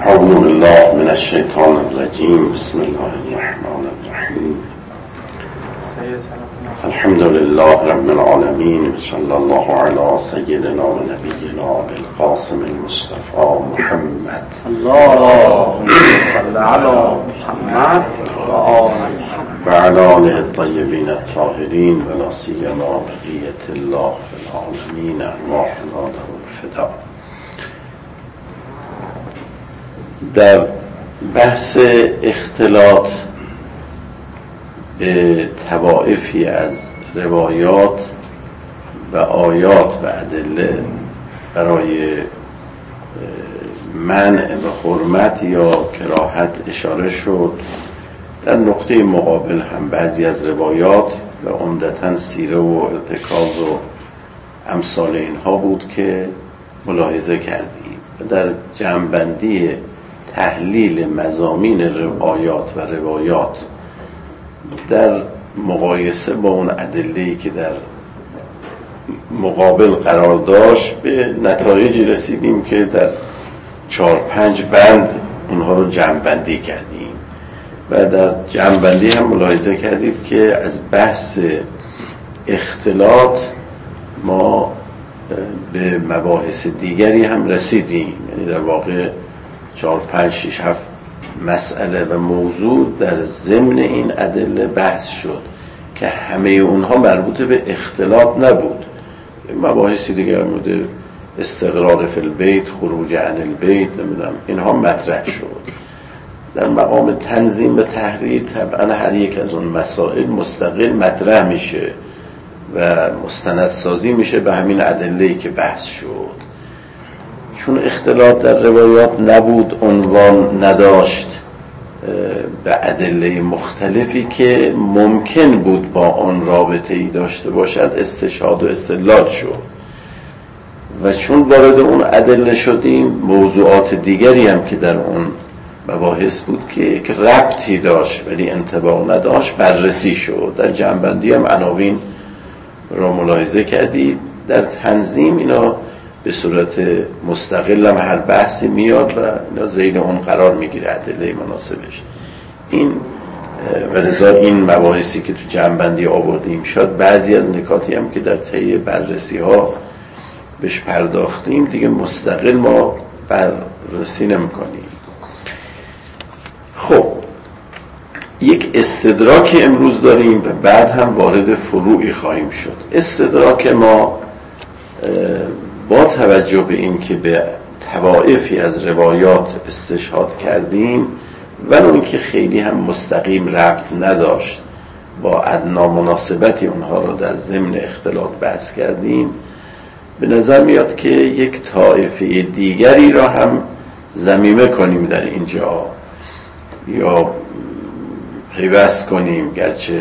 أعوذ بالله من الشيطان الرجيم. بسم الله الرحمن الرحيم. الحمد لله رب العالمين. صلى الله على سيدنا ونبينا بالقاسم المصطفى محمد. اللهم صل على محمد وعلى آله الطيبين الطاهرين ولا سيما بقية الله في العالمين أرواحنا له الفداء. در بحث اختلاط به طوائفی از روایات و آیات و ادله برای منع و حرمت یا کراهت اشاره شد. در نقطه مقابل هم بعضی از روایات و عمدتاً سیره و ارتکاز و امثال اینها بود که ملاحظه کردیم. در جمع‌بندی تحلیل مضامین آیات و روایات در مقایسه با اون ادله‌ای که در مقابل قرار داشت به نتایجی رسیدیم که در 4-5 بند اونها رو جمع‌بندی کردیم و در جمع‌بندی هم ملاحظه کردید که از بحث اختلاط ما به مباحث دیگری هم رسیدیم. یعنی در واقع 4-5-6-7 مسئله و موضوع در ضمن این ادله بحث شد که همه اونها مربوط به اختلاط نبود. مباحثی دیگر مورد استقرار فی البیت، خروج عن البیت، نمیدونم اینها مطرح شد. در مقام تنظیم و تحریر طبعا هر یک از اون مسائل مستقل مطرح میشه و مستندسازی میشه به همین ادله‌ای که بحث شد. چون اختلاط در روایات نبود، عنوان نداشت به ادله مختلفی که ممکن بود با آن رابطه‌ای داشته باشد استشهاد و استدلال شد و چون وارد اون ادله شدیم موضوعات دیگری هم که در اون مباحث بود که یک ربطی داشت ولی انطباق نداشت بررسی شد. در جمع‌بندی هم عناوین را ملاحظه کردید. در تنظیم اینا به صورت مستقل هم هر بحثی میاد و اینا زیر اون قرار میگیره ادله مناسبش. این ولذا این مباحثی که تو جمع‌بندی آوردیم شد بعضی از نکاتی هم که در طی بررسی ها بهش پرداختیم دیگه مستقل ما بررسی نمی‌کنیم. خب یک استدراک امروز داریم و بعد هم وارد فروعی خواهیم شد. استدراک ما با توجه به این که به طوائفی از روایات استشهاد کردیم و اون که خیلی هم مستقیم ربط نداشت با ادنا مناسبتی اونها رو در ضمن اختلاط بحث کردیم، به نظر میاد که یک طائفه دیگری را هم ضمیمه کنیم در اینجا یا پیوست کنیم، گرچه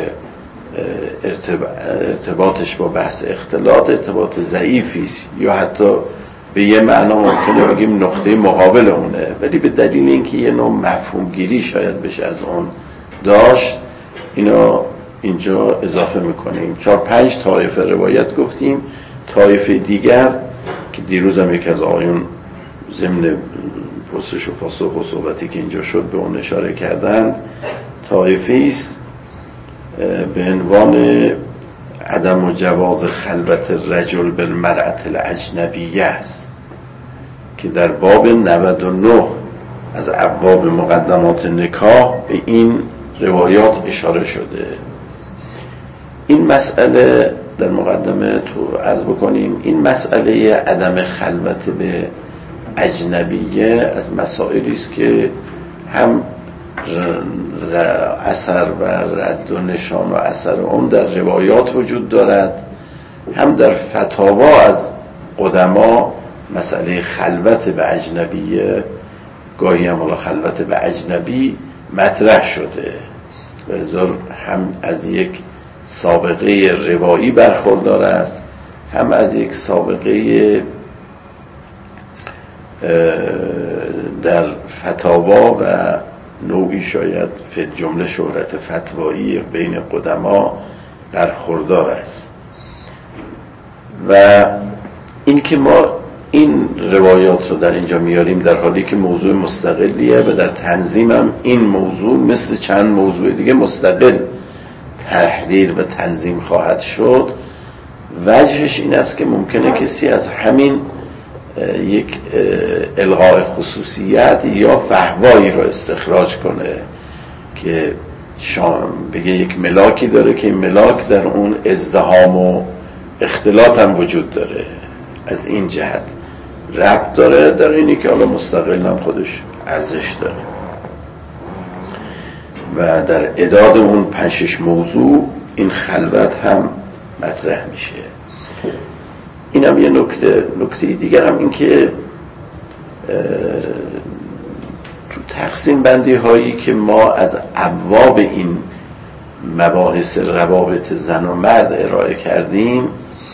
ارتباطش با بحث اختلاط ارتباط ضعیفی است یا حتی به یه معنا ممکنه بگیم نقطه مقابل اونه، ولی به دلیل اینکه یه نوع مفهوم گیری شاید بشه از اون داشت اینا اینجا اضافه میکنیم. 4-5 طایفه روایت گفتیم. طایفه دیگر که دیروز هم یک از آقایون ضمن پرسش و پاسخ و صحبتی که اینجا شد به اون اشاره کردند، طایفه است به عنوان عدم و جواز خلوت الرجل بالمرأة الاجنبیه است که در باب 99 از ابواب مقدمات نکاح به این روایات اشاره شده. این مسئله در مقدمه تو عرض بکنیم، این مسئله عدم خلوت به اجنبیه از مسائلی است که هم اثر و رد و نشان و اثر اون در روایات وجود دارد، هم در فتاوا از قدما مسئله خلوت به اجنبیه، گاهی هم حالا خلوت به اجنبی مطرح شده و هم از یک سابقه روایی برخوردار است، هم از یک سابقه در فتاوا و نوعی شاید فی جمله شهرت فتوایی بین قدما برخوردار است. و این که ما این روایات رو در اینجا میاریم در حالی که موضوع مستقلیه و در تنظیمم این موضوع مثل چند موضوع دیگه مستقل تحلیل و تنظیم خواهد شد. وجهش این است که ممکنه کسی از همین یک الغاء خصوصیت یا فحوایی رو استخراج کنه که بگه یک ملاکی داره که این ملاک در اون ازدحام و اختلاط هم وجود داره، از این جهت ربط داره در اینی که حالا مستقل هم خودش ارزش داره. و در اعداد اون 5-6 موضوع این خلوت هم مطرح میشه. این هم یه نکته دیگر هم این که تو تقسیم بندی هایی که ما از ابواب این مباحث روابط زن و مرد ارائه کردیم،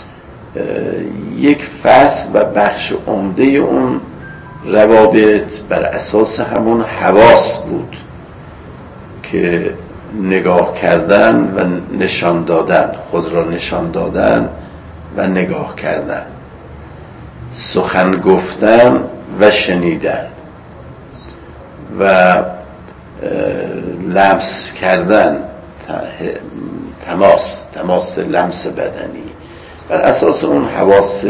یک فصل و بخش عمده اون روابط بر اساس همون حواس بود که نگاه کردن و نشان دادن، خود را نشان دادن و نگاه کردن، سخن گفتن و شنیدن و لمس کردن، تماس لمس بدنی. بر اساس اون حواس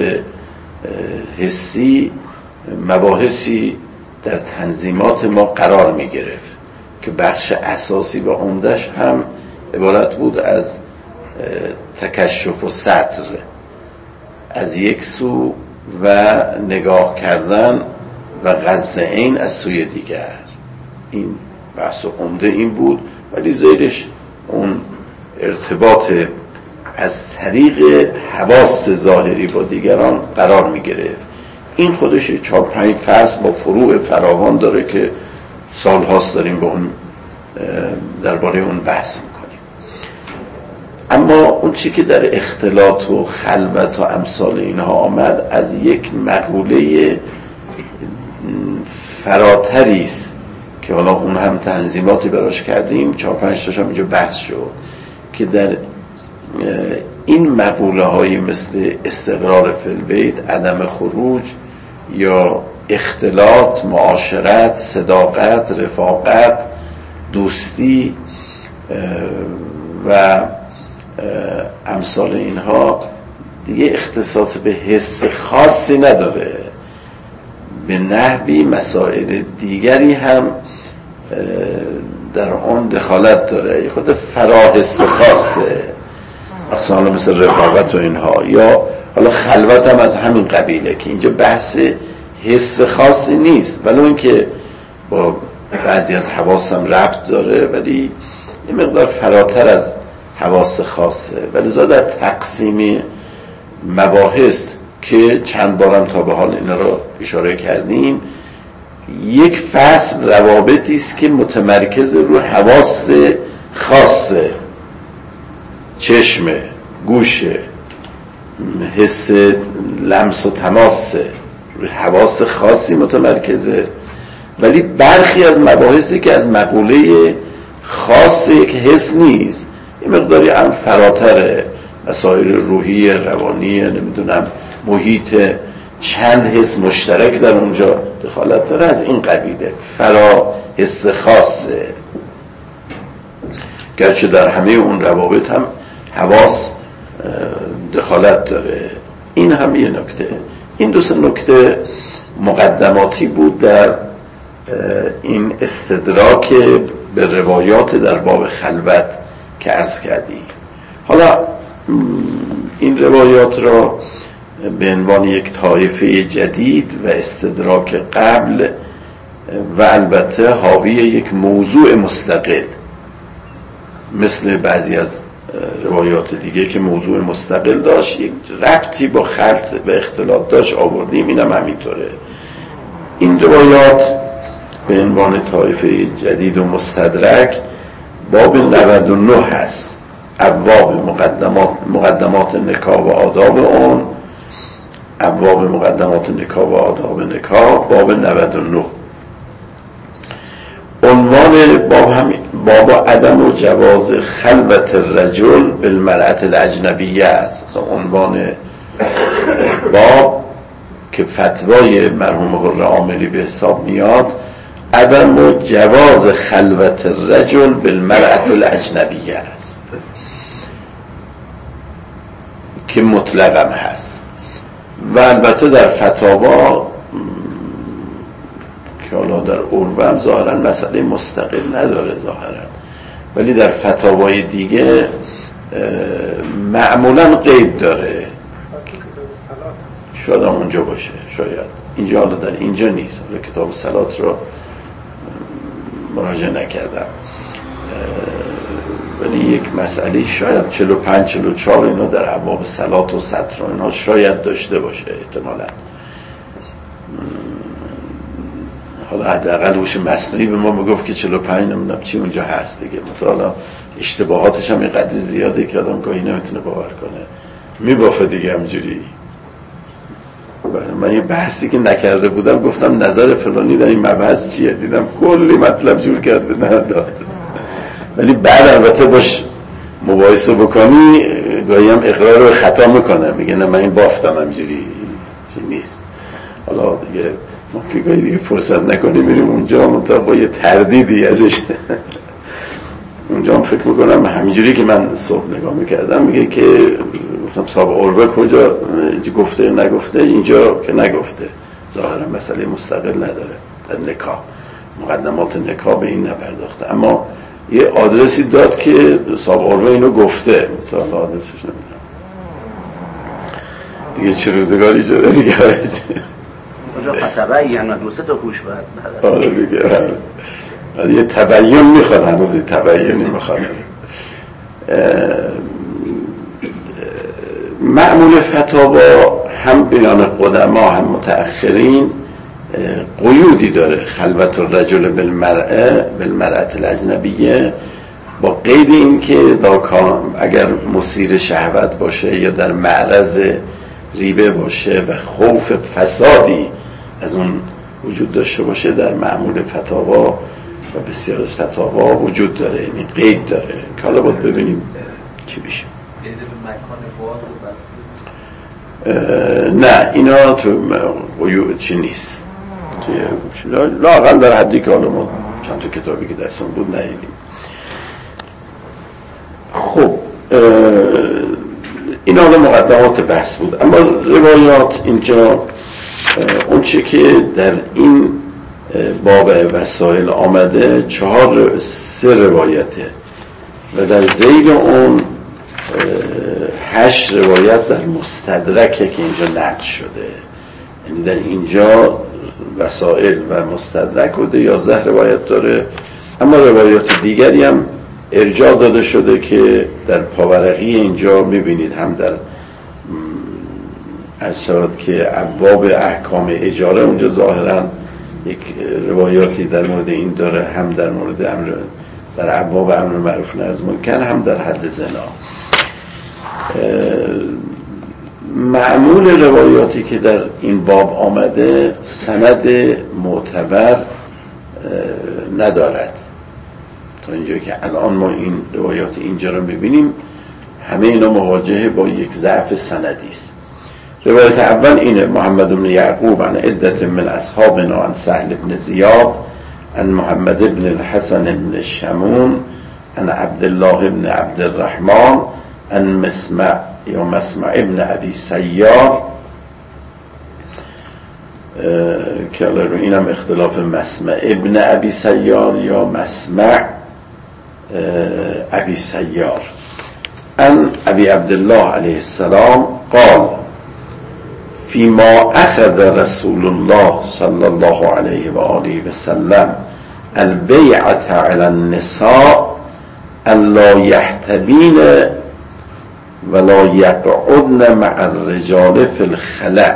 حسی مباحثی در تنظیمات ما قرار می گرفت که بخش اساسی و عمدش هم عبارت بود از تکشف و سطر از یک سو و نگاه کردن و غض عین از سوی دیگر. این بحث عمده این بود، ولی زیرش اون ارتباط از طریق حواس ظاهری با دیگران قرار می گرفت. این خودش 4-5 فصل با فروع فراوان داره که سالهاست داریم با اون درباره اون بحث میکنیم. اما اون چی که در اختلاط و خلوت و امثال اینها آمد از یک مقوله فراتری است که حالا اون هم تنظیماتی براش کردیم، 4-5 تاش هم اینجا بحث شد که در این مقوله های مثل استقرار فی البیت، عدم خروج یا اختلاط، معاشرت، صداقت، رفاقت، دوستی و امثال اینها دیگه اختصاص به حس خاصی نداره، به نحوی مسائل دیگری هم در آن دخالت داره، خود فراحس خاصه، مثلا مثل رفاقت و اینها، یا حالا خلوت هم از همین قبیله که اینجا بحث حس خاصی نیست، ولی اون که با بعضی از حواس هم ربط داره ولی یه مقدار فراتر از حواس خاصه. ولی در تقسیم مباحث که چند بارم تا به حال اینا رو اشاره کردیم، یک فصل روابطی است که متمرکز رو حواس خاصه، چشم، گوش، حس لمس و تماسه، روی حواس خاصی متمرکزه، ولی برخی از مباحثی که از مقوله خاصه که حس نیست، این مقداری هم فراتره، مسائل روحی، روانی، نمیدونم محیط، چند حس مشترک در اونجا دخالت داره، از این قبیله فرا حس خاصه، گرچه در همه اون روابط هم حواس دخالت داره. این هم یه نکته. این 2 نکته مقدماتی بود در این استدراک به روایات در باب خلوت که عرض کردیم. حالا این روایات را به عنوان یک طایفه جدید و استدراک قبل و البته حاوی یک موضوع مستقل مثل بعضی از روایات دیگه که موضوع مستقل داشت، یک ربطی با خلط و اختلاط داشت آوردیم، اینم همینطوره. این روایات به عنوان طایفه جدید و مستدرک باب 99 هست، ابواب مقدمات نکاح و آداب اون، ابواب مقدمات نکاح و آداب نکاح، باب 99. عنوان باب همین، باب عدم و جواز خلوت الرجل بالمرأة الاجنبیه است. عنوان باب که فتوای مرحوم حر عاملی به حساب میاد عدم جواز خلوت الرجل بالمرأة الاجنبیه است که مطلقم هست و البته در فتاوا که حالا در عربه هم ظاهرا مسئله مستقل نداره ظاهرا، ولی در فتاوای دیگه معمولا قید داره. شاید هم اونجا باشه، شاید اینجا، حالا در اینجا نیست، حالا کتاب صلات رو مراجعه نکردم، ولی یک مسئله شاید 45 44 اینا در ابواب صلات و سطر و اینا شاید داشته باشه احتمالاً. حالا حداقل هوش مصنوعی به ما میگفت که 45 نمیدونم چی اونجا هست دیگه، مطالعه اشتباهاتش هم اینقدر زیاده که آدم گاهی نمیتونه باور کنه، میبافه دیگه همجوری. من یه بحثی که نکرده بودم گفتم نظر فلانی در این مبحث چیه، دیدم کلی مطلب جور کرده نداد، ولی بعد البته باش مباحثه بکنی گاهی هم اقرار رو خطا میکنه، میگه نه من این بافتم همجوری چی نیست. حالا دیگه ما که گاهی دیگه فرصت نکنیم میریم اونجا منطقه با یه تردیدی ازش اونجا هم فکر میکنم همینجوری که من صبح نگاه میکردم میگه که گفتم صاحب عربه کجا گفته نگفته، اینجا که نگفته، ظاهرا مسئله مستقل نداره در نکاح، مقدمات نکاح به این نپرداخته، اما یه آدرسی داد که صاحب عربه اینو گفته، مثلا آدرسش نمیدونم دیگه چه روزگاری شده دیگه اونجا فتبین و دوسته تا خوش بعد آره دیگه، ولی یه تبیین میخواد، هنوز یه تبیینی میخواد. معمول فتاوا هم بیان قدما هم متأخرین قیودی داره، خلوت الرجل بالمرأة الاجنبیه، با قید این که اگر مثیر شهوت باشه یا در معرض ریبه باشه و خوف فسادی از اون وجود داشته باشه، در معمول فتاوا و بسیار از فتاوا وجود داره، یعنی قید داره که حالا باید ببینیم چی بشه. نه اینا تو چی نیست، لااقل در حدی که حالا ما چند تا کتابی که دستمون بود ندیدیم. خب این حالا مقدمات بحث بود، اما روایات اینجا اون چه که در این باب وسائل آمده 3 روایته و در ذیل اون 8 روایت در مستدرکه که اینجا نقل شده، یعنی در اینجا وسائل و مستدرک و 11 روایت داره، اما روایات دیگری هم ارجاع داده شده که در پاورقی اینجا میبینید، هم در ارشاد که ابواب احکام اجاره اونجا ظاهرا یک روایاتی در مورد این داره، هم در مورد امر در ابواب امر معروف نهی از منکر، هم در حد زنا. معمول روایاتی که در این باب آمده سند معتبر ندارد تا اینجایی که الان ما این روایات اینجا رو میبینیم، همه اینا مواجهه با یک ضعف سندی است. روایت اول اینه: محمد بن یعقوب عن عدة من اصحابنا عن سهل بن زیاد عن محمد بن الحسن بن شمون عن عبد الله بن عبد الرحمن عن مسمع یا مسمع ابن ابی سیار، که رو اینم اختلاف مسمع ابن ابی سیار یا مسمع ابی سیار، عن ابی عبدالله علیه السلام قال فيما اخذ رسول الله صلى الله عليه وآله وسلم البيعة على النساء الا يحتبين ولا يقعدن مع الرجال في الخلاء.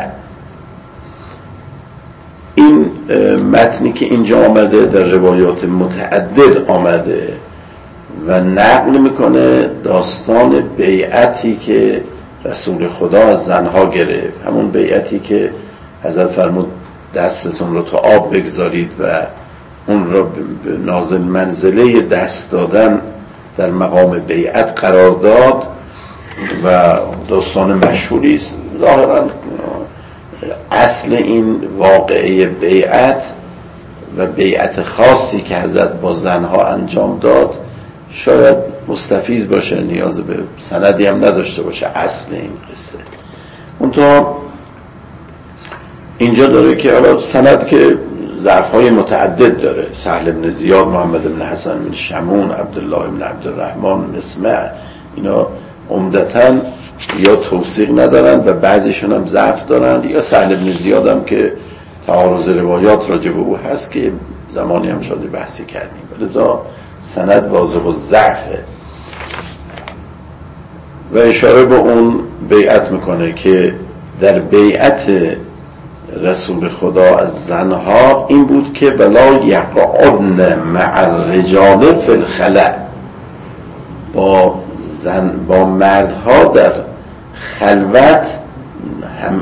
این متنی که اینجا آمده در روایات متعدد آمده و نقل میکنه داستان بیعتی که رسول خدا از زنها گرفت، همون بیعتی که حضرت فرمود دستتون رو تا آب بگذارید و اون رو نازل منزله دست دادن در مقام بیعت قرار داد و داستان مشهوری است. ظاهرا اصل این واقعه بیعت و بیعت خاصی که حضرت با زنها انجام داد شاید مستفیض باشه، نیاز به سندی هم نداشته باشه اصل این قصه. اونطور اینجا داره که حالا سند که ضعف‌های متعدد داره، سهل بن زیاد، محمد بن حسن بن شمون، عبدالله بن عبدالرحمن مسمع، اینا عمدتاً یا توثیق ندارن و بعضیشون هم ضعف دارن، یا سهل بن زیاد هم که تعارض روایات راجع به او هست که زمانی هم شده بحثی کردیم، لذا سند واضح و ضعفه. و اشاره به اون بیعت میکنه که در بیعت رسول خدا از زنها این بود که ولا یقعدن مع الرجال فی الخلاء، با مردها در خلوت هم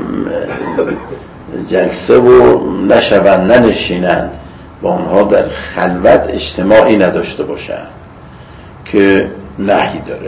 جلسه و نشوند، ننشینند، با اونها در خلوت اجتماعی نداشته باشند که نهی داره.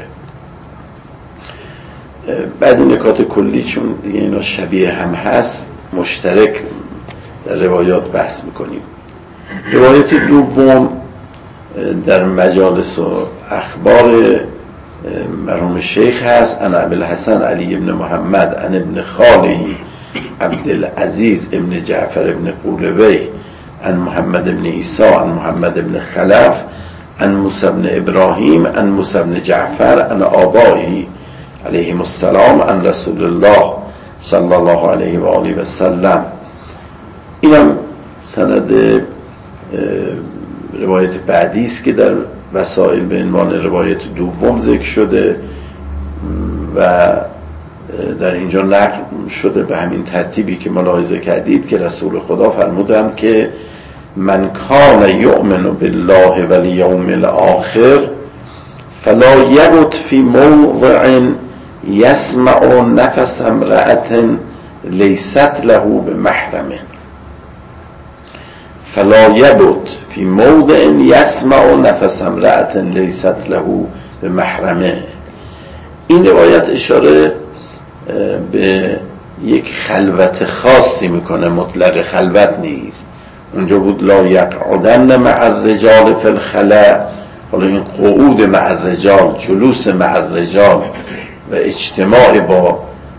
بعضی نکات کلی چون دیگه اینا شبیه هم هست مشترک در روایات بحث میکنیم. روایت دوم در مجالس و اخبار مرحوم شیخ هست، ان ابوالحسن علی بن محمد ان ابن خاله عبدالعزیز ابن جعفر ابن قولوی ان محمد ابن عیسی ان محمد ابن خلف ان موسی ابن ابراهیم ان موسی ابن جعفر ان آبائه علیهم السلام ان رسول الله صلی الله علیه و آله و سلم. اینم سند روایت بعدی است که در وسائل به عنوان روایت دوم ذکر شده و در اینجا نقل شده به همین ترتیبی که ملاحظه کردید که رسول خدا فرمودند که من کان یؤمن بالله و الیوم الاخر فلا یبت فی موضع یسمع نفس امرأة لیست له بمحرمه. فلا یبت فی موضع یسمع نفس امرأة لیست له بمحرمه. این روایت اشاره به یک خلوت خاصی میکنه، مطلق خلوت نیست. اونجا بود لا یقعدن مع الرجال فی الخلاء، حالا این قعود مع الرجال، جلوس مع الرجال و اجتماع با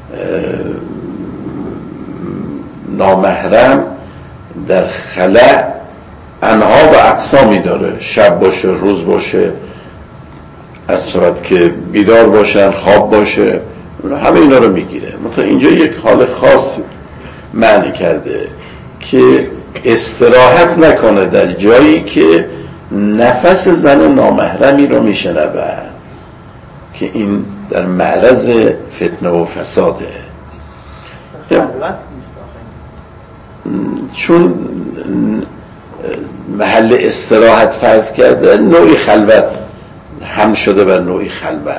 نامحرم در خلاء انها و اقسامی داره، شب باشه، روز باشه، از صورت که بیدار باشن، خواب باشه، همه اینا رو میگیره. مثلا اینجا یک حال خاص معنی کرده که استراحت نکنه در جایی که نفس زن نامحرمی رو میشنود که این در معرض فتنه و فساده. چون محل استراحت فرض کرده، نوعی خلوت هم شده بر نوعی خلوت.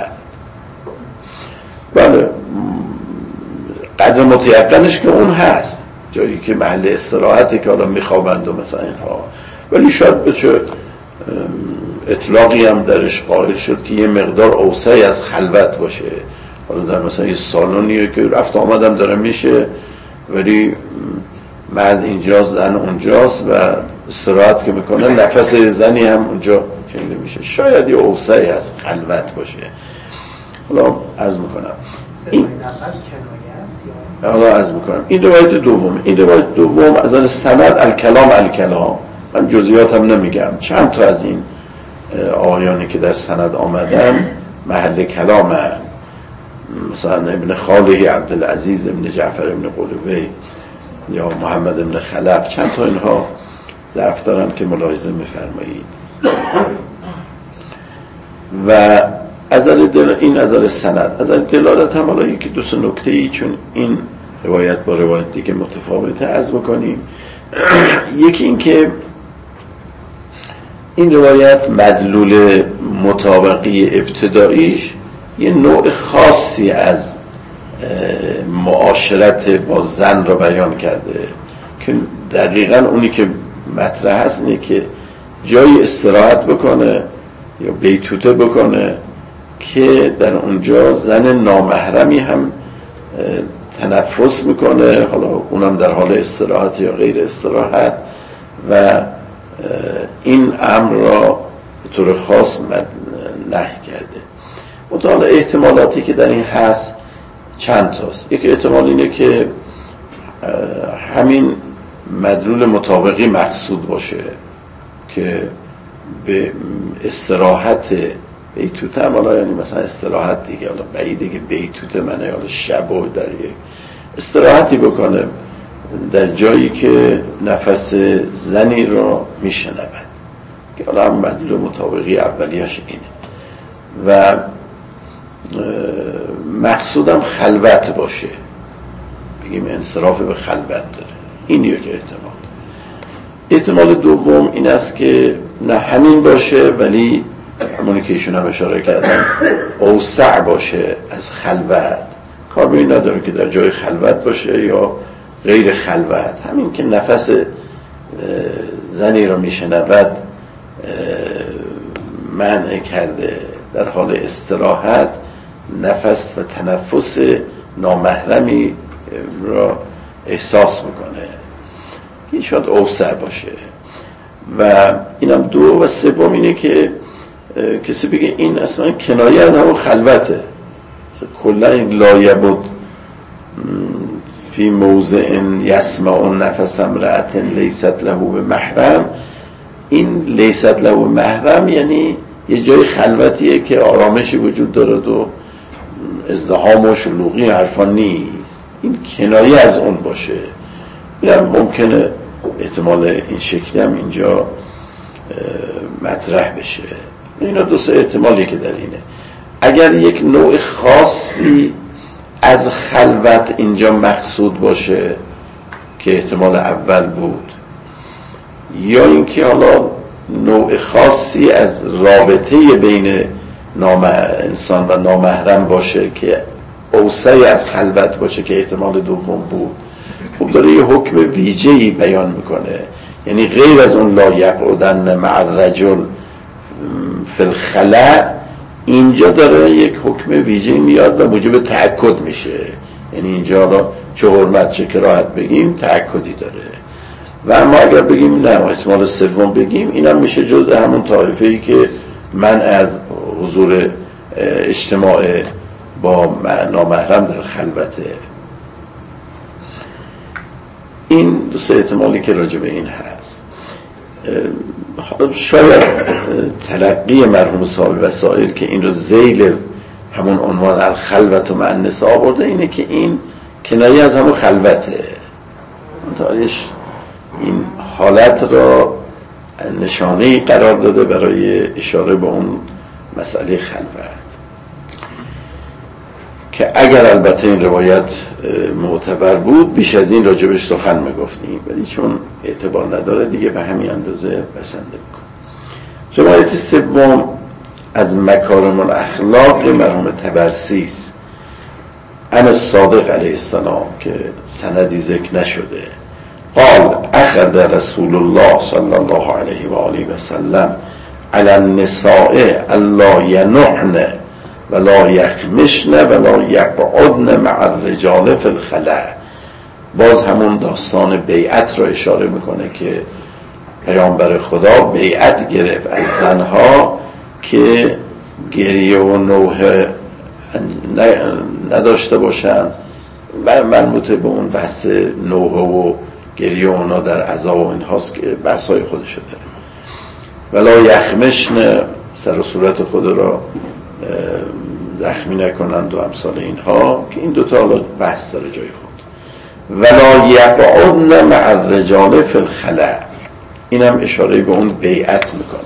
بله قدر متیقنش که اون هست، جایی که محل استراحتی که حالا میخوابند و مثلا اینها، ولی شاید به چه اطلاقی هم درش قائل شد که یه مقدار اوسعی از خلوت باشه. حالا در مثلا یه سالونیه که رفت آمدم داره میشه، ولی مرد اینجاست زن اونجاست و استراحت که میکنه نفس زنی هم اونجا شنیده میشه، شاید یه اوسعی از خلوت باشه. حالا عرض میکنم این حالا عرض میکنم این روایت دوم. این روایت دوم از نظر سند الکلام، من جزئیات هم نمیگم، چند تا از این آیانی که در سند آمدن محل کلام هم. مثلا ابن خاله عبدالعزیز ابن جعفر ابن قولوی یا محمد ابن خلف، چند تا اینها ضعف دارن که ملاحظه میفرمایید. و از این از سند از دلالت هم حالا یکی دو سه نکته‌ای، چون این روایت با روایت دیگه متفاوته، عرض بکنیم. یکی این که این روایت مدلول مطابقی ابتداییش یه نوع خاصی از معاشرت با زن رو بیان کرده که دقیقاً اونی که مطرح هست اینه که جایی استراحت بکنه یا بیتوته بکنه که در اونجا زن نامحرمی هم تنفس میکنه، حالا اونم در حال استراحت یا غیر استراحت، و این امر را به طور خاص نهی کرده. مطابق احتمالاتی که در این هست چند تاست. یک احتمال اینه که همین مدلول مطابقی مقصود باشه که به استراحت بیتوته، حالا یعنی مثلا استراحت دیگه، حالا بعیده که بیتوته منه، حالا شب و در یک استراحتی بکنه در جایی که نفس زنی را میشنود، که حالا هم مدلول مطابقی اولیش اینه. و مقصودم خلوت باشه، بگیم انصراف به خلوت داره. این یک احتمال. احتمال دوم این است که نه همین باشه، ولی همونی که ایشون هم اشاره کردن اوسع باشه از خلوت. کار به این نداره که در جای خلوت باشه یا غیر خلوت، همین که نفس زنی را میشنود منع کرده، در حال استراحت نفس و تنفس نامحرمی را احساس میکنه، این شاید اوسع باشه. و اینم دو. و سوم اینه که کسی بگه این اصلا کنایه از همون خلوته، کلا این لایبود فی موضع یسمع نفس امرأة لیست له بمحرم. این لیست له بمحرم یعنی یه جای خلوتیه که آرامشی وجود داره و ازدحام و شلوغی حرفا نیست، این کنایه از اون باشه. اینم ممکنه احتمال این شکلی هم اینجا مطرح بشه. اینا دو سه احتمالی که در اینه. اگر یک نوع خاصی از خلوت اینجا مقصود باشه که احتمال اول بود، یا اینکه حالا نوع خاصی از رابطه بین انسان و نامحرم باشه که اوسعی از خلوت باشه که احتمال دوم بود، خب داره یه حکم ویژه‌ای بیان میکنه. یعنی غیر از اون لا یقعدن مع الرجل فی الخلاء، اینجا داره یک حکم ویژه‌ای میاد و موجب تأکد میشه. یعنی اینجا چه حرمت چه کراهت بگیم تأکدی داره. و اما اگر بگیم نه احتمال سوم بگیم، اینم میشه جزء همون طایفه‌ای که منع از حضور اجتماع با نامحرم در خلوته. این دو سه احتمالی که راجع به این هست. شاید تلقی مرحوم صاحب وسائل که این رو ذیل همون عنوان الخلوت و مع النساء آورده اینه که این کنایه از همون خلوته، منتهایش این حالت را نشانه‌ای قرار داده برای اشاره به اون مسئله خلوت، که اگر البته این روایت معتبر بود بیش از این راجبش سخن میگفتیم، ولی چون اعتبار نداره دیگه به همین اندازه بسنده میکنم. روایت سوم از مکارم الاخلاق مرحوم طبرسی است، عن الصادق علیه السلام که سندی ذکر نشده. قال اخذ رسول الله صلی الله علیه و آله و سلم علی النساء الا ینحن ولا یخمشن ولا یقعدن مع الرجال فی الخلاء. باز همون داستان بیعت را اشاره میکنه که پیامبر خدا بیعت گرفت از زنها که گریه و نوحه نداشته باشن، و مربوطه به اون بحث نوحه و گریه اونا در عزا و این هاست که بحثای خودشو داره. ولا یخمشن، سر و صورت خود را زخمی نکنند و امثال اینها، که این دوتا حالا بحث داره جای خود. ولا یقعدن مع الرجال فی الخلاء، اینم اشاره به اون بیعت میکنه.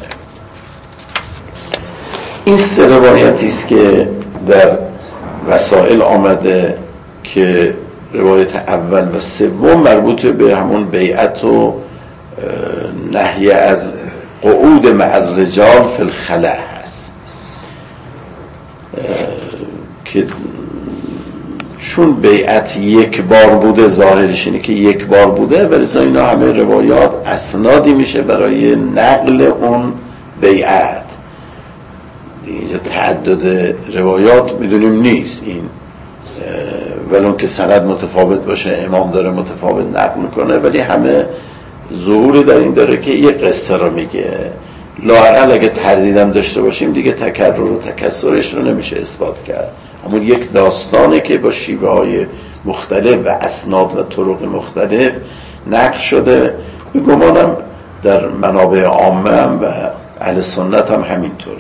این سه روایتی است که در وسائل آمده که روایت اول و سوم مربوط به همون بیعت و نهی از قعود مع الرجال فی الخلاء هست، که چون بیعت یک بار بوده ظاهرش اینه که یک بار بوده، ولی اینا همه روایات اسنادی میشه برای نقل اون بیعت. اینجا تعدد روایات میدونیم نیست این، ولون که سند متفاوت باشه، امام داره متفاوت نقل میکنه، ولی همه ظهوری در این داره که یه قصه رو میگه. لااقل اگه تردیدم داشته باشیم دیگه تکرر و تکسرش رو نمیشه اثبات کرد. اما یک داستانه که با شیوه های مختلف و اسناد و طرق مختلف نقل شده. به گمانم در منابع عامه هم و اهل سنت هم همینطوره.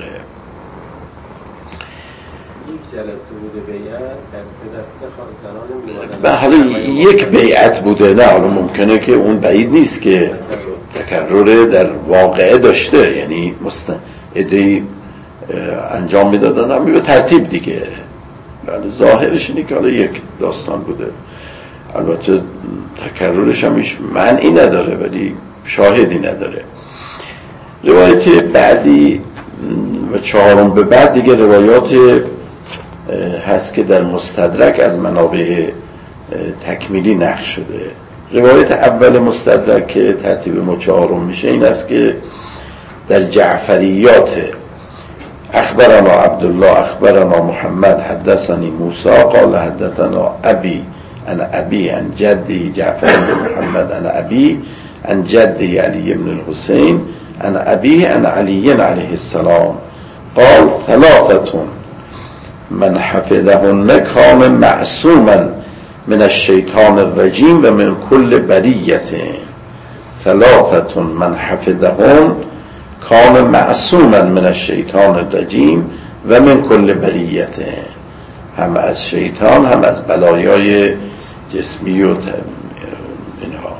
یک جلسه بوده بیعت دست زنان میومدن، به حالا یک بیعت بوده، نه حالا ممکنه که اون بعید نیست که تکرر در واقعه داشته، یعنی ادعی انجام میدادن هم به ترتیب دیگه. بله ظاهرش اینه که حالا یک داستان بوده. البته تکررش هم هیچ معنی نداره ولی شاهدی نداره. روایت بعدی و چهارم به بعد دیگه روایات هست که در مستدرک از منابع تکمیلی نقل شده. روایت اول مستدرک که ترتیب چهارم میشه این است که در جعفریات اخبرنا عبدالله اخبرنا محمد حدثني موسی قال حدثنا ابي عن ابي عن جدي جعفر بن محمد عن ابي عن جدي علي بن الحسين عن ابي عن علي عليه السلام قال ثلاثة من حفظهن كان معصوما من الشيطان الرجيم و من كل بریة. ثلاثة من حفظهن كان معصوما من الشيطان الرجيم و من كل بریة. هم از شیطان هم از بلایای جسمی و اینها.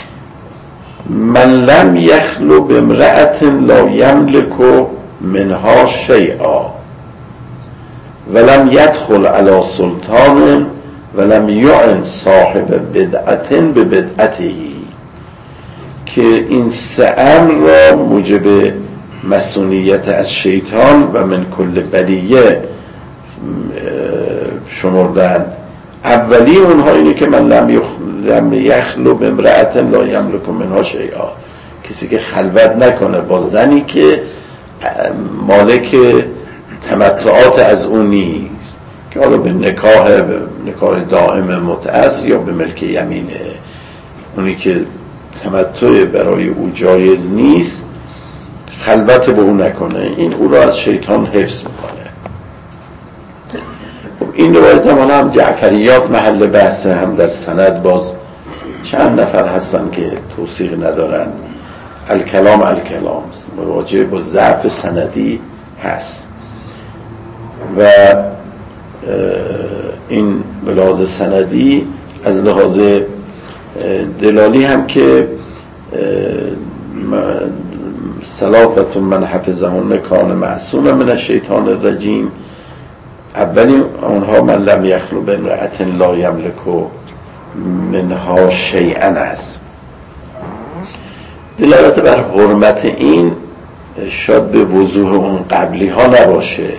من لم یخلو بامرأة لا یملک منها شیئا ولم یدخل علی سلطان ولم یعن صاحب بدعت ببدعته، که این سه امر را موجب مسئولیت از شیطان و من کل بلیه شمردن. اولی اونها اینه که من لم یخلو بامرأة لا یملک منها شیئا، کسی که خلوت نکنه با زنی که مالک تمتعات از اون نیست، که حالا به نکاح دائم متعس یا به ملک یمینه، اونی که تمتع برای او جایز نیست خلوت به اون نکنه، این او را از شیطان حفظ میکنه. این روایت هم جعفریات محل بحثه، هم در سند باز چند نفر هستن که توثیق ندارن. الکلام مراجعه با ضعف سندی هست و این به لحاظ سندی از لحاظ دلالی هم که ثلاثة من حفظهن کان معصوما من الشیطان الرجیم، اولی اونها من لم یخلو بامرأة لا یملک منها شیئا است. دلالت بر حرمت این شاید به وضوح اون قبلی ها نباشه،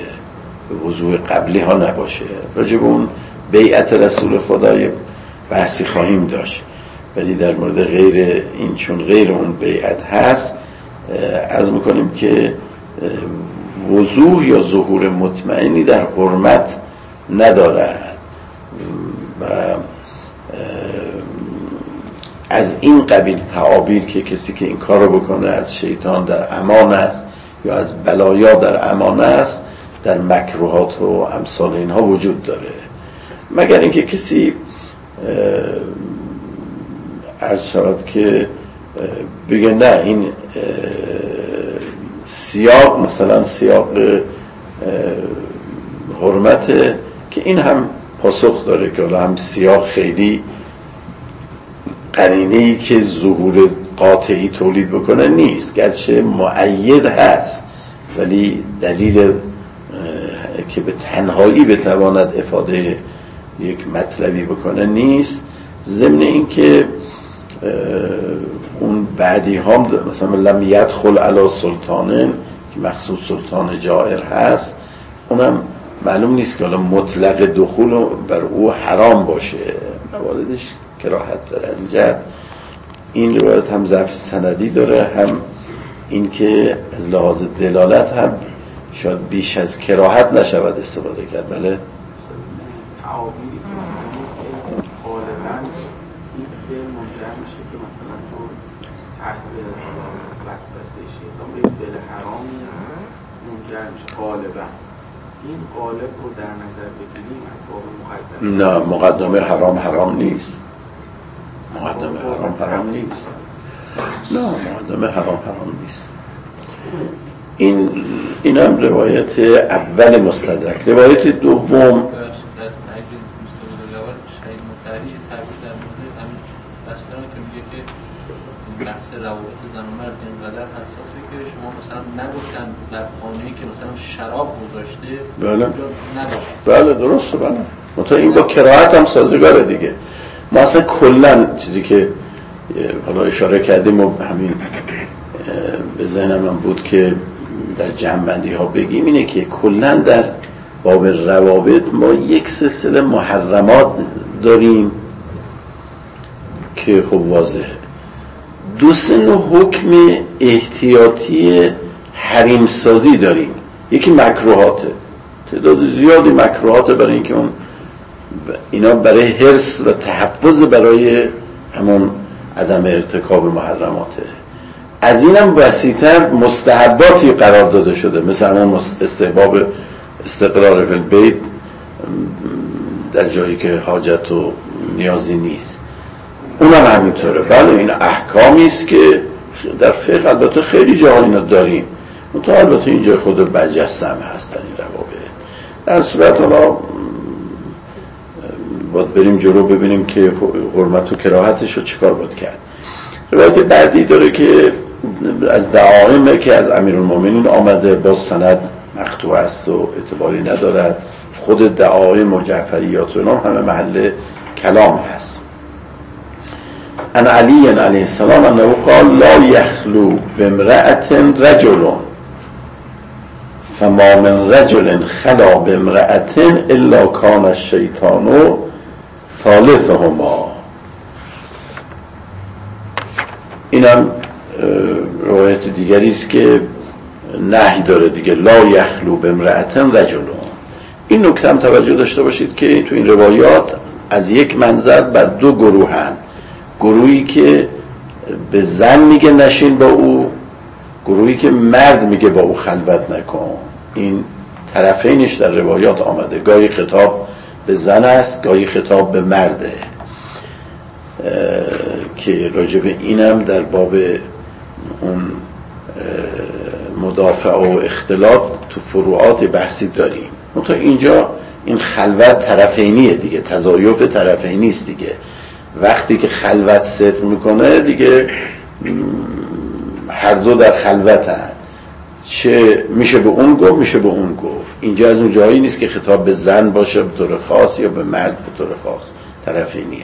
راجع به اون بیعت رسول خدای بحثی خواهیم داشت، ولی در مورد غیر این چون غیر اون بیعت هست عرض میکنیم که وضوح یا ظهور مطمئنی در حرمت ندارد و از این قبیل تعابیر که کسی که این کار رو بکنه از شیطان در امان است یا از بلایا در امان است در مکروهات و امثال اینها وجود داره، مگر اینکه کسی عرض شود که بگه نه این سیاق مثلا سیاق حرمته، که این هم پاسخ داره که هم سیاق خیلی قرینه‌ای که ظهور قاطعی تولید بکنه نیست، گرچه مؤید هست ولی دلیل که به تنهایی بتواند افاده یک مطلبی بکنه نیست. ضمن این که اون بعدی هم مثلا لم یدخل علی سلطانن که مقصود سلطان جائر هست، اونم معلوم نیست که حالا مطلق دخول بر او حرام باشه، مواردش کراهت داره. از این جهت این روایت هم ضعف سندی داره، هم این که از لحاظ دلالت هم شاید بیش از کراهت نشود استفاده کرد. بله دل حرامی منجر میشه غالبا. این غالب رو در نظر بگیریم از باب مقدمه. نه، مقدمه حرام نیست. مقدمه حرام نیست. نه، مقدمه حرام نیست. این هم روایت اول مستدرک. روایت دوم بحث روابط زن و مرد اینقدر حساسه که شما مثلا نگفتن در خانه‌ای که مثلا شراب گذاشته بله درسته. بله مثلا این با کراهت هم سازگاره دیگه. ما اصلا کلن چیزی که حالا اشاره کردیم و همین به ذهنم هم بود که در جمع‌بندی ها بگیم اینه که کلن در باب روابط ما یک سلسله محرمات داریم که خب واضحه. دو سه نوع حکم احتیاطی حریم سازی داریم. یکی مکروهاته، تعداد زیادی مکروهاته برای اینکه اینا برای حرص و تحفظ برای همون عدم ارتکاب محرماته. از اینم وسیع‌تر مستحباتی قرار داده شده، مثل همون استحباب استقرار فی البیت در جایی که حاجت و نیازی نیست، اونم همینطوره. بله این احکامی است که در فقه البته خیلی جاها اینا داریم، منتها البته اینجا خود برجسته هم هست در این روابط. در صورت حالا باید بریم جلو ببینیم که حرمت و کراهتش رو چیکار باید کرد. روایت بعدی داره که از دعائمه که از امیرالمومنین آمده، با سند مقطوع است و اعتباری ندارد. خود دعائم و جعفریات و اینا همه محل کلام هست. ان علی علیه السلام انه قال لا یخلو بامرأة رجل فما من رجل خلا بامرأة الا کان الشیطان ثالثهما. اینم روایت دیگری است که نهی داره دیگه، لا یخلو بامرأة رجل. این نکته هم توجه داشته باشید که تو این روایات از یک منظر بر دو گروهن. گروهی که به زن میگه نشین با او، گروهی که مرد میگه با او خلوت نکن. این طرفینش در روایات آمده، گاهی خطاب به زن است، گاهی خطاب به مرده، که راجب اینم در باب اون مدافع و اختلاط تو فروعات بحثی داریم. منتها اینجا این خلوت طرفینیه دیگه، تضایف طرفینی است دیگه. وقتی که خلوت ستر میکنه دیگه هر دو در خلوتن، چه میشه به اون گفت میشه به اون گفت. اینجا از اون جایی نیست که خطاب به زن باشه به طور خاص یا به مرد به طور خاص، طرفینیه.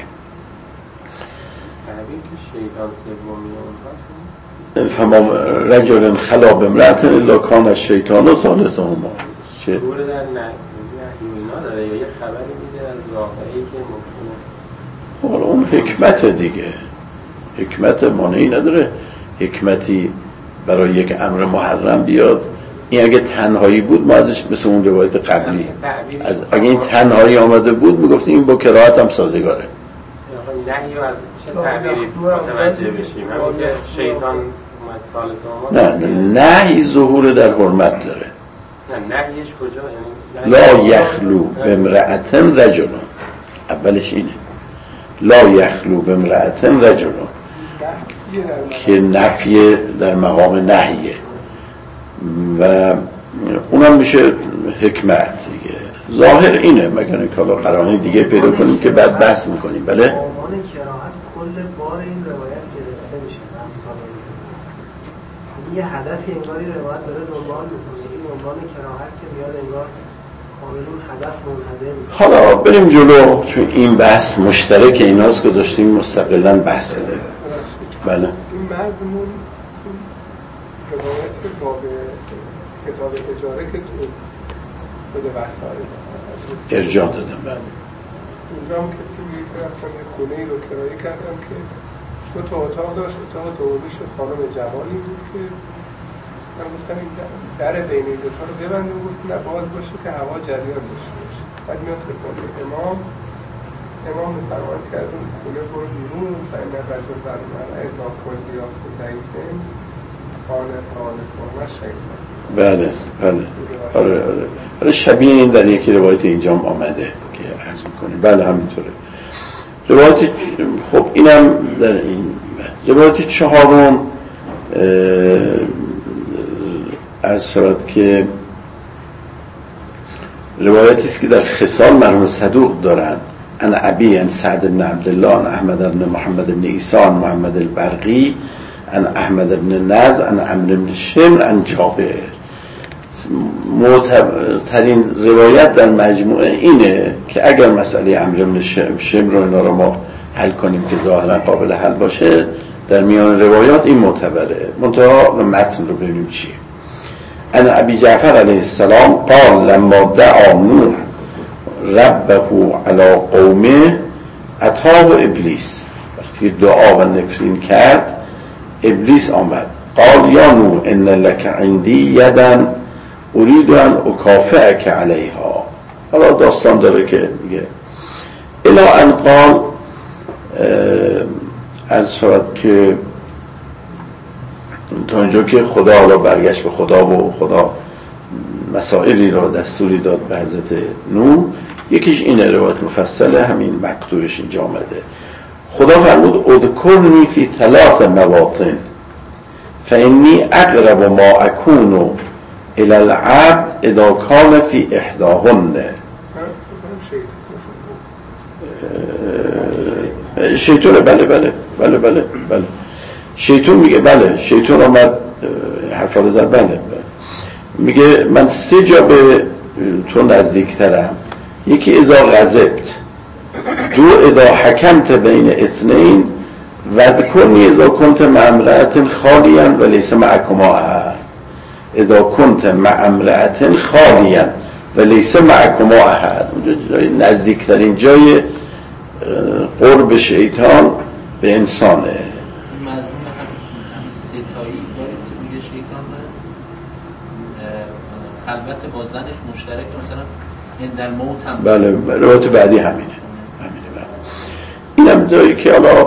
فما رجل خلا بامرأة الا کان الشیطان ثالثهما. چه؟ گوره در نهینا داره یا یه خبری میده از واقعی که ممکنه. حالا اون حکمت دیگه، حکمت مانعی نداره حکمتی برای یک امر محرم بیاد. این اگه تنهایی بود ما ازش مثل اون روایت قبلی اگه این تنهایی آمده بود میگفتیم این با کراهت هم سازگاره. نهی از چه تعبیری متوجه بشیم؟ همین که شیطان اومد ثالث ما. نه نهی ظهور در حرمت داره. نه نهیش کجا؟ یعنی لا یخلو بامرأة رجل، اولش اینه لا یخلو بامرأة رجل که نفی در مقام نهیه و اونم میشه حکمت دیگه. ظاهر اینه، مگر اینکه حالا قرائن دیگه پیدا کنیم که بعد بحث میکنیم. بله عنوان کراهت کل بار این روایت گرفته میشه. یه هدفی انگاری روایت داره دنبال میکنه، این عنوان کراهت که میاد انگار کاملون هدف منحدر. حالا بریم جلو، چون این بحث مشترک ایناست که داشتیم مستقلاً بحث ده. بله این مضمون روایت باب کتاب اجاره که تو خود وسائل ارجاع دادم. بله اونجا هم کسی میگه رفتم یه خونه ای رو کرایه کردم که دو تا اتاق داشت. اتاق دومیش خانم جوانی بود که من گفتم این در بین این دوتا رو ببنده بود نه باز باشه که هوا جریان داشته باشه. بعد میاد خدمت امام میفرماید که از اون خونه برو بیرون و این رجل برمانه اضاف کن بیافت و ضعیفه بله آره شبیه این در یکی روایت اینجا آمده که عرض میکنیم. بله همینطوره. روایت خب اینم در این روایت چهارم عرض شد که روایتی است که در خصال مرحوم صدوق دارن ان ابی ان سعد بن عبدالله ان احمد بن محمد بن عیسی ان محمد البرقی ان احمد بن نز ان عمرو بن شمر ان جابر. معتبرترین روایت در مجموعه اینه که اگر مسئله عمرو بن شمر رو اینا رو ما حل کنیم که ظاهرا قابل حل باشه، در میان روایات این معتبره. منتها متن رو ببینیم چیه. ان ابی جعفر علیه السلام قال لما دعا نوح ربه علی قومه اتاه ابلیس. وقتی دعا و نفرین کرد ابلیس آمد. قال یا نوح ان لک عندی یدن اريد ان اکافئک علیها. حالا داستان داره که میگه الی ان قال از شد که تا اینجا که خدا حالا برگشت به خدا و خدا مسائلی را دستوری داد به حضرت نوح. یکیش اینه روایت مفصله همین مقطوعش اینجا آمده. خدا فرمود اذکرنی فی 3 مواطن فانی اقرب ما اکون الی العبد اذا کان فی احداهن. شیطان بله شیطان میگه بله شیطان آمد حرفا زد بله میگه من 3 جا به تو نزدیکترم. یکی اذا غضبت، 2 اذا حکمت بین اثنین واذکرنی اذا کنت مع امرأة خالیا و لیس معکما احد. اذا کنت مع امرأة خالیا و لیس معکما احد. اونجا نزدیکترین جای قرب شیطان به انسانه. مضمون همین ستایی داریم که میگه شیطان خلوت با زنش مشترک مثلا در موت هم. بله روایت بعدی همینه. اینم داری که حالا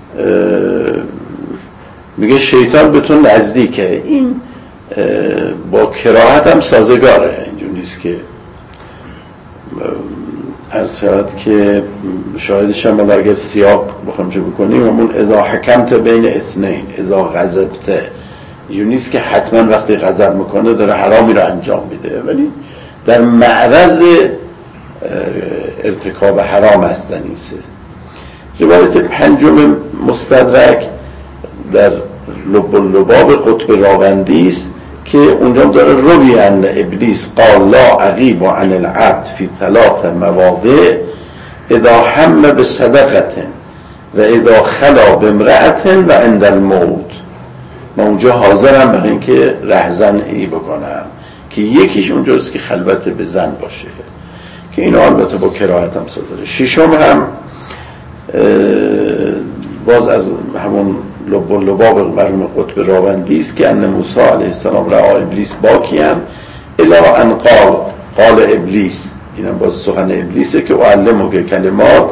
میگه شیطان به تو نزدیکه. این با کراهت هم سازگاره. اینجور نیست که از شاید که شاهدش هم اگر سیاق بخوام چه بکنیم همون اذا حکمت بین اثنین اذا غضبت، اینجور نیست که حتما وقتی غضب میکنه داره حرامی رو انجام میده، ولی در معرض ارتکاب حرام هستن. این 3 روایت 5 مستدرک در لباب قطب راوندی است که اونجا داره روی ان ابلیس قال لا اغیب عن العبد فی 3 مواضع اذا هم بصدقه و اذا خلا بامرأة و عند الموت. من اونجا حاضرم برای اینکه رهزنی بکنم که یکیش اونجاست که خلوت به زن باشه که اینا البته با کراهت هم صدره. 6 هم باز از همون لباب مرحوم قطب راوندی است که ان موسی علیه السلام رأى ابلیس باکیان الی ان قال ابلیس. اینم باز سخن ابلیسه که اعلمه کلمات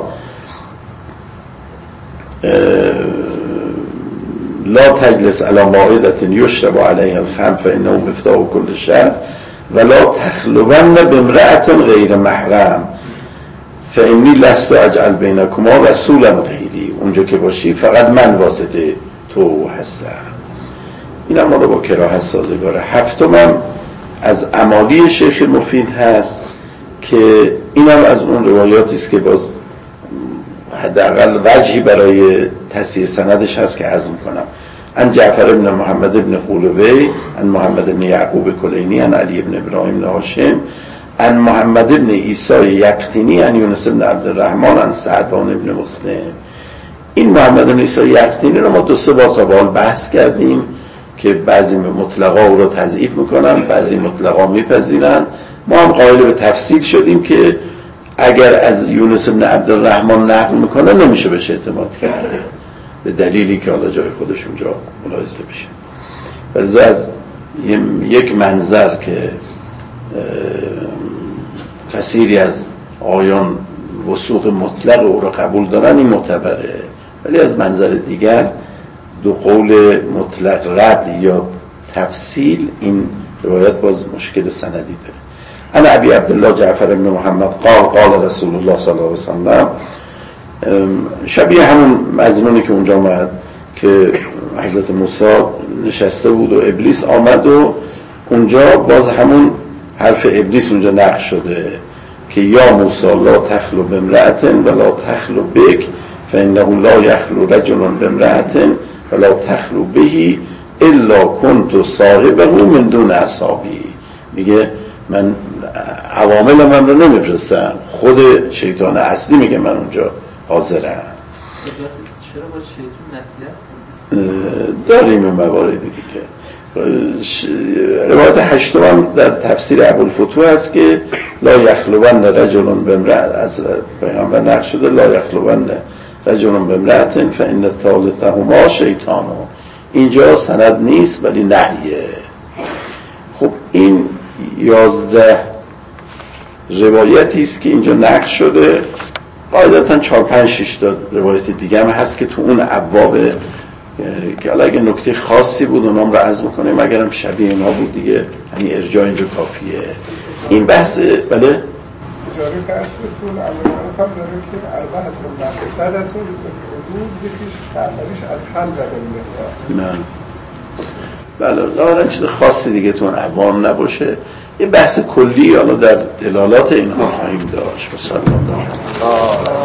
لا تجلس على مائدة یشرب علیها الخمر فانه مفتاح كل شر ولا تخلون بامرأة غیر محرم فانی لست اجعل بینکما رسولا غیری. اونجا که باشی فقط من واسطه تو هستم. این هم با کراهت سازگاره. 7 از امالی شیخ مفید هست که این هم از اون روایاتی است که باز حداقل وجهی برای تصحیح سندش هست که عرض میکنم. ان جعفر بن محمد بن قولوی ان محمد بن یعقوب کلینی ان علی بن ابراهیم بن هاشم ان محمد بن عیسی یقطینی ان یونس بن عبدالرحمن ان سعدان بن مسلم. این محمد بن عیسی یقطینی رو ما 2-3 بار تا به حال بحث کردیم که بعضی مطلقا او رو تضعیف میکنن، بعضی مطلقا میپذیرن. ما هم قائل به تفصیل شدیم که اگر از یونس بن عبدالرحمن نقل میکنه نمیشه بهش اعتماد کرد به دلیلی که حالا جای خودش اونجا ملاحظه بشه. ولی از یک منظر که کثیری از آیان وثوق مطلق او را قبول دارن این معتبره، ولی از منظر دیگر 2 قول مطلق رد یا تفصیل این روایت باز مشکل سندی داره. انا ابی عبدالله جعفر بن محمد قال رسول الله صلی الله علیه وسلم، شبیه همون مضمونی که اونجا اومد که حضرت موسی نشسته بود و ابلیس آمد و اونجا باز همون حرف ابلیس اونجا نقش شده که یا موسی لا تخلو بامرأة ولا تخلو بک فانه لا یخلو رجل بامرأة ولا تخلو به الا كنت صاحبه من دون اصحابی. میگه من عوامل من رو نمیفرستم، خود شیطان اصلی میگه من اونجا حاضرم. چرا با شیطان نصیحت داریم این مواردی دیگه. روایت هشتم هم در تفسیر ابوالفتوح هست که لا یخلون رجل بامرأة، از پیغمبر نقل شده لا یخلون رجل بامرأة فان ثالثهما شیطان. اینجا سند نیست ولی نهیه. خب این 11 روایتی است که اینجا نقل شده. قاعدتا 4-5-6 تا روایت دیگه هم هست که تو اون ابواب که حالا اگه نکته خاصی بود اونام رو عرض میکنیم، اگرم شبیه اینا بود دیگه همین ارجاع اینجا کافیه. این بحث بله اجاره درستون اولا هم داره که اربعتون مقصدتون حدود یکیش اولیش ادخل زده مثلا نه بله ظاهرا چیز خاصی دیگه تو اون ابواب نباشه. یه بحث کلی حالا در دلالات اینها خواهیم داشت. بسم الله.